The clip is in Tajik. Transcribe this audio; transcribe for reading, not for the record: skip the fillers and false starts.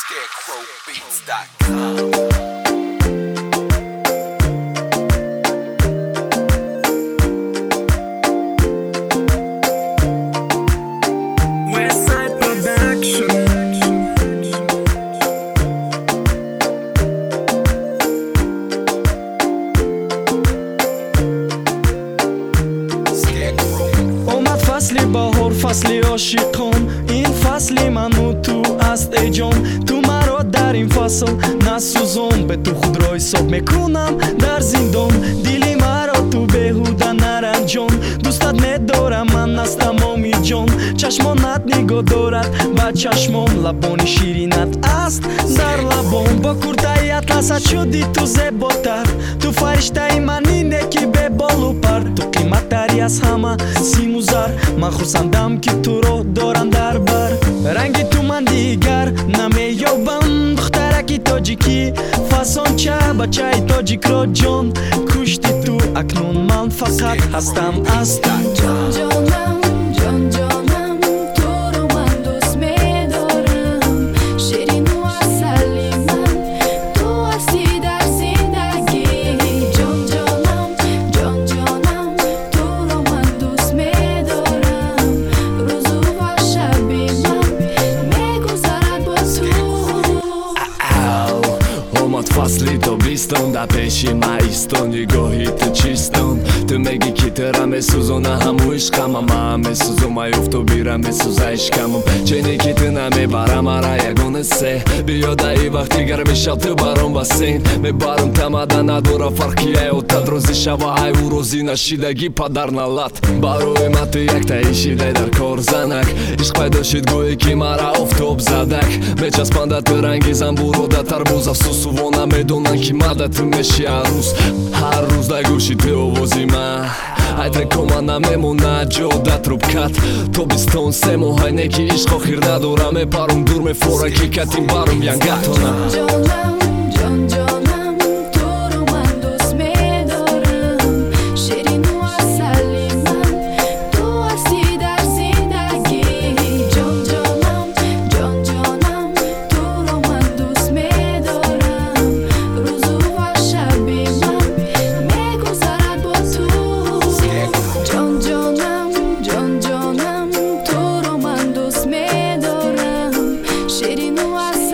ScarecrowBeats.com. فصلی بهار فصلی عاشقان این فصلی من و تو است ای جان تو مرا در این فصل نسوزان به تو خود را حساب میکنم در زندان دلی مرا تو بهوده نرنجان دوستت ندارم من از تمامی جان چشمانت نگاه دارد با چشمان لبان شیرینت است در لبان با کرده اطلست شدی تو زیباتر تو فرشته منی که به بالو پر تو قیمتتری از همه سیم و زر من خرسندم که تو رو دارم در بر رنگی تو من دیگر نمیابم دخترکی تاجیکی فسانچه بچه تاجیک را جان کشتی تو اکنون من فقط هستم از تو جان جانم جان جانم تو رو من دوست میدارم شیرین و اصلی من تو هستی در زندگی جان جانم جان جانم تو رو من دوست میدارم روزو و شبی من میگذرد با تو اومد فصلی تابستون در پیش ما ایستون نگاهی تو چیستون تو میگی که ترم میسوزونه همو عشقم من میسوزم ایفتو بیرم میسوزه عشقمم چینی که تو نمیبرم مرا یگونه سه بیاد ای وقتی گرمی شب تو برام بسین میبرم تماده نداره فرقی ایوتد روزی شب و ای و روزی نشیدگی پدر نلات باروی ما تو یک تایشیده در کار زنک عشق پیدا شد گویی که مرا افتاب زدک میچسبنده تو رنگی زنبورو در تربوز افسوس و نمیدونن که مده تو میشی هر روز در گوشی تو آوازی من айдре кома намемона ҷо да трубкат тобистон се моҳайне ки ишқ охир надора мепарум дур мефора ки катим барум янгатонам جانم جان جانم تو رو من دوست میدارم شیرین و اصلی من تو هستی در زندگی جان جانم جان جانم تو رو من دوست میدارم روزو و شبی من میگذرد با تو جان جانم جان جانم تو رو من دوست میدارم شیرین و